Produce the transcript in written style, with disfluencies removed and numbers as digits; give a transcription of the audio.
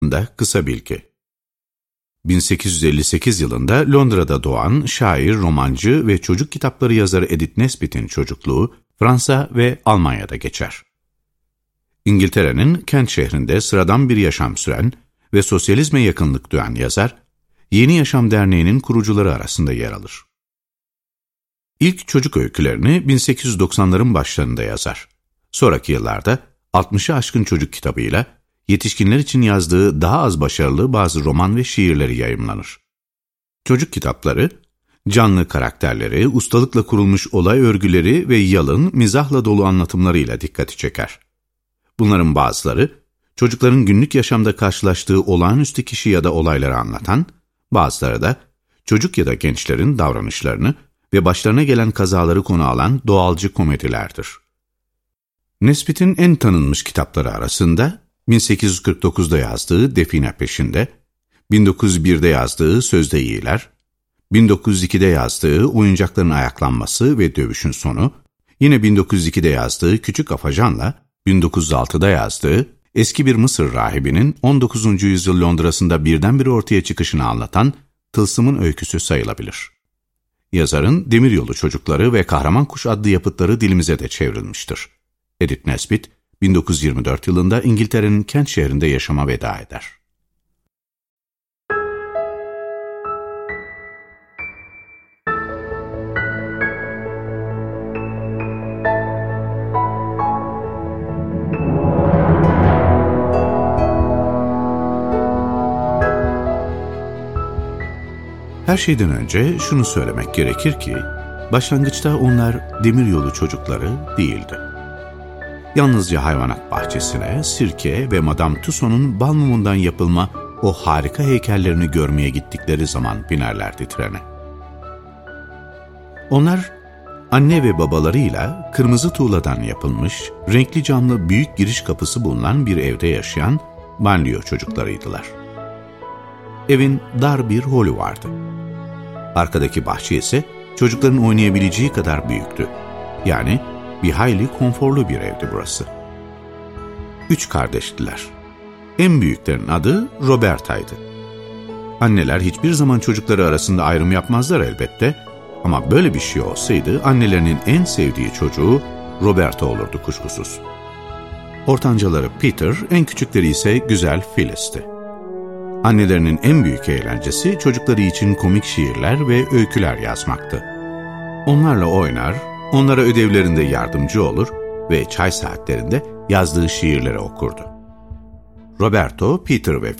Kısa bilgi. 1858 yılında Londra'da doğan şair, romancı ve çocuk kitapları yazarı Edith Nesbit'in çocukluğu Fransa ve Almanya'da geçer. İngiltere'nin Kent şehrinde sıradan bir yaşam süren ve sosyalizme yakınlık duyan yazar, Yeni Yaşam Derneği'nin kurucuları arasında yer alır. İlk çocuk öykülerini 1890'ların başlarında yazar. Sonraki yıllarda 60'ı aşkın çocuk kitabıyla yetişkinler için yazdığı daha az başarılı bazı roman ve şiirleri yayımlanır. Çocuk kitapları, canlı karakterleri, ustalıkla kurulmuş olay örgüleri ve yalın, mizahla dolu anlatımlarıyla dikkati çeker. Bunların bazıları, çocukların günlük yaşamda karşılaştığı olağanüstü kişi ya da olayları anlatan, bazıları da çocuk ya da gençlerin davranışlarını ve başlarına gelen kazaları konu alan doğalcı komedilerdir. Nesbit'in en tanınmış kitapları arasında 1849'da yazdığı Define Peşinde, 1901'de yazdığı Sözde İyiler, 1902'de yazdığı Oyuncakların Ayaklanması ve Dövüşün Sonu, yine 1902'de yazdığı Küçük Afacan'la 1906'da yazdığı eski bir Mısır rahibinin 19. yüzyıl Londra'sında birdenbire ortaya çıkışını anlatan Tılsım'ın öyküsü sayılabilir. Yazarın Demiryolu Çocukları ve Kahraman Kuş adlı yapıtları dilimize de çevrilmiştir. Edith Nesbit, 1924 yılında İngiltere'nin Kent şehrinde yaşama veda eder. Her şeyden önce şunu söylemek gerekir ki, başlangıçta onlar Demiryolu Çocukları değildi. Yalnızca hayvanat bahçesine, sirke ve Madame Tussauds'un bal mumundan yapılma o harika heykellerini görmeye gittikleri zaman binerlerdi trene. Onlar, anne ve babalarıyla kırmızı tuğladan yapılmış, renkli camlı büyük giriş kapısı bulunan bir evde yaşayan banliyö çocuklarıydılar. Evin dar bir holü vardı. Arkadaki bahçe ise çocukların oynayabileceği kadar büyüktü. Yani bir hayli konforlu bir evdi burası. 3 kardeştiler. En büyüklerin adı Roberta'ydı. Anneler hiçbir zaman çocukları arasında ayrım yapmazlar elbette, ama böyle bir şey olsaydı annelerinin en sevdiği çocuğu Roberta olurdu kuşkusuz. Ortancaları Peter, en küçükleri ise güzel Phyllis'ti. Annelerinin en büyük eğlencesi çocukları için komik şiirler ve öyküler yazmaktı. Onlarla oynar, onlara ödevlerinde yardımcı olur ve çay saatlerinde yazdığı şiirleri okurdu. Roberto, Peter ve